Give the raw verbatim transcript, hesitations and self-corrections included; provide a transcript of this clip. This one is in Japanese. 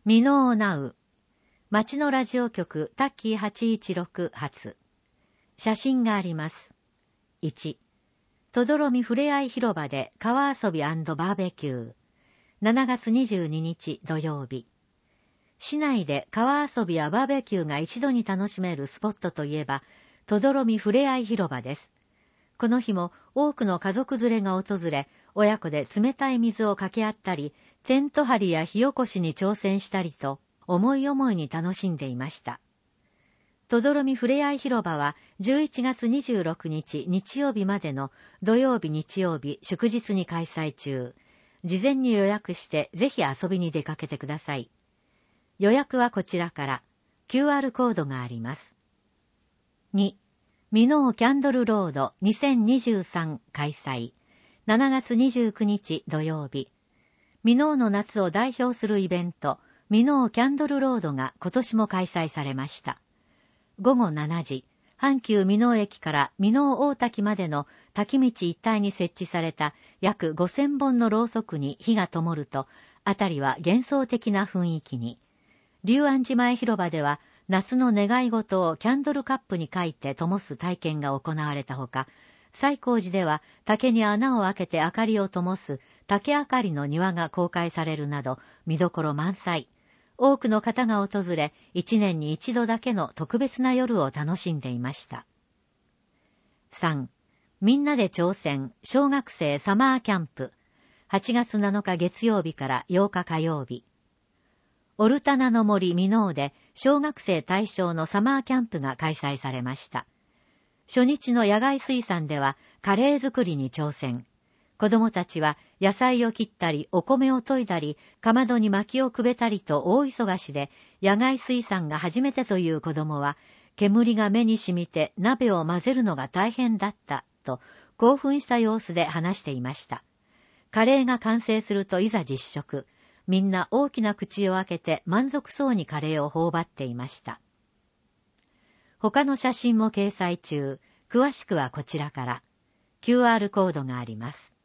ミノーナウ。町のラジオ局タッキーはちいちろく発。写真があります。いち、とどろみふれあい広場で川遊び&バーベキュー。しちがつにじゅうににち土曜日。市内で川遊びやバーベキューが一度に楽しめるスポットといえば、とどろみふれあい広場です。この日も多くの家族連れが訪れ、親子で冷たい水をかけ合ったり、テント張りや火起こしに挑戦したりと、思い思いに楽しんでいました。とどろみふれあい広場はじゅういちがつにじゅうろくにち日曜日までの土曜日日曜日祝日に開催中。事前に予約してぜひ遊びに出かけてください。予約はこちらから キューアール コードがあります。に、ミノーキャンドルロードにせんにじゅうさん開催。しちがつにじゅうくにち土曜日。ミノーの夏を代表するイベント、ミノーキャンドルロードが今年も開催されました。ごごしちじ、阪急ミノー駅からミノー大滝までの滝道一帯に設置された約ごせんぼんのろうそくに火が灯ると、あたりは幻想的な雰囲気に。龍安寺前広場では夏の願い事をキャンドルカップに書いて灯す体験が行われたほか、西光寺では竹に穴を開けて明かりを灯す竹明かりの庭が公開されるなど見どころ満載。多くの方が訪れ、一年に一度だけの特別な夜を楽しんでいました。さん、みんなで挑戦小学生サマーキャンプ。はちがつなのか月曜日からようか火曜日。オルタナの森ミノーで小学生対象のサマーキャンプが開催されました。初日の野外水産ではカレー作りに挑戦。子供たちは野菜を切ったりお米を研いだりかまどに薪をくべたりと大忙しで、野外水産が初めてという子供は煙が目に染みて鍋を混ぜるのが大変だったと興奮した様子で話していました。カレーが完成するといざ実食。みんな大きな口を開けて満足そうにカレーを頬張っていました。他の写真も掲載中。詳しくはこちらから キューアール コードがあります。